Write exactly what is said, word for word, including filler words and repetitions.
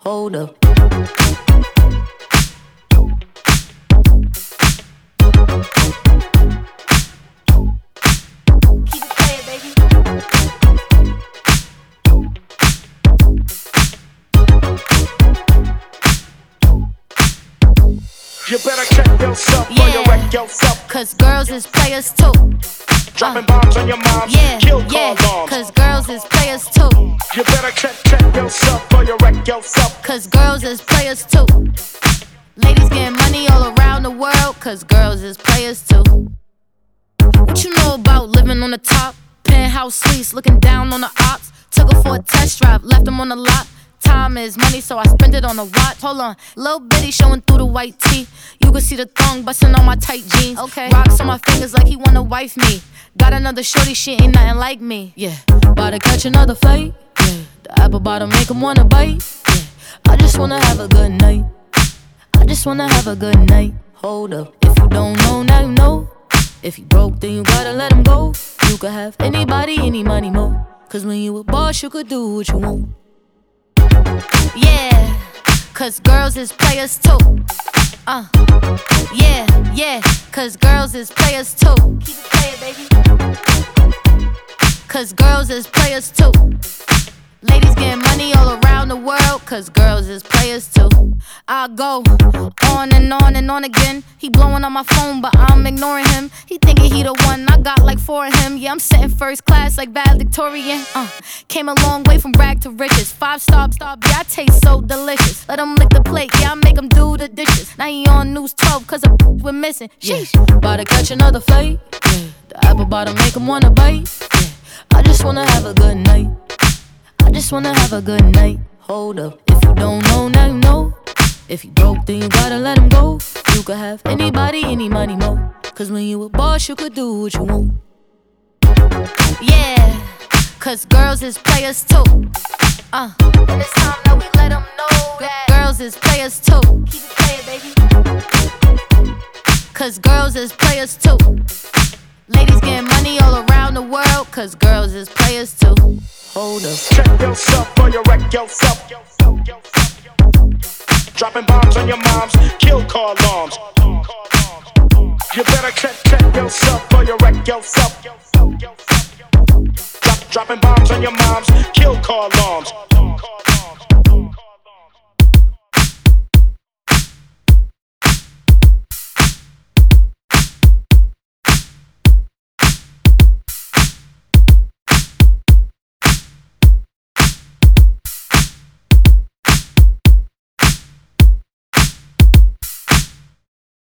Hold up. Keep it playing, baby. You better check yourself Yeah. or you wreck yourself. Cause girls is players too. Dropping bombs on your moms, Yeah, kill yeah. call bombs. Cause girls is players too. You better check, check yourself or you wreck yourself. Cause girls is players too. Ladies getting money all around the world. Cause girls is players too. What you know about living on the top? Penthouse suites, looking down on the ops. Took her for a test drive, left them on the lot. Time is money, so I spend it on a watch. Hold on, little bitty showing through the white tee. You can see the thong busting on my tight jeans. Okay, rocks on my fingers like he wanna wife me. Got another shorty, she ain't nothing like me. Yeah, about to catch another fight. Yeah, the apple bottom make him wanna bite. Yeah, I just wanna have a good night. I just wanna have a good night. Hold up, if you don't know, now you know. If you broke, then you gotta let him go. You could have anybody, any money, more. Cause when you a boss, you could do what you want. Yeah, cause girls is players too. Uh, yeah, yeah, cause girls is players too. Keep it playing, baby. Cause girls is players too. Ladies getting money all around the world. Cause girls is players too. I go on and on and on again. He blowing on my phone, but I'm ignoring him. He thinking he the one, I got like four of him. Yeah, I'm sitting first class like valedictorian. Uh, came a long way from rag to riches. Five star, star, yeah, I taste so delicious. Let him lick the plate, yeah, I make him do the dishes. Now he on news twelve, cause a we're missing. Sheesh, about to catch another flight. Yeah, the apple bottom make him wanna bite. Yeah, I just wanna have a good night. I just wanna have a good night. Hold up, if you don't know, now you know. If you broke, then you gotta let him go. You could have anybody, any money, more. Cause when you a boss, you could do what you want. Yeah, cause girls is players too. Uh, and it's time that we let them know that girls is players too. Keep it playing, baby. Cause girls is players too. Ladies getting money all around the world. Cause girls is players too. Hold up. Check yourself or you wreck yourself. Dropping bombs on your moms, kill call alarms. You better check, check yourself or you wreck yourself. Drop, dropping bombs on your moms, kill call alarms.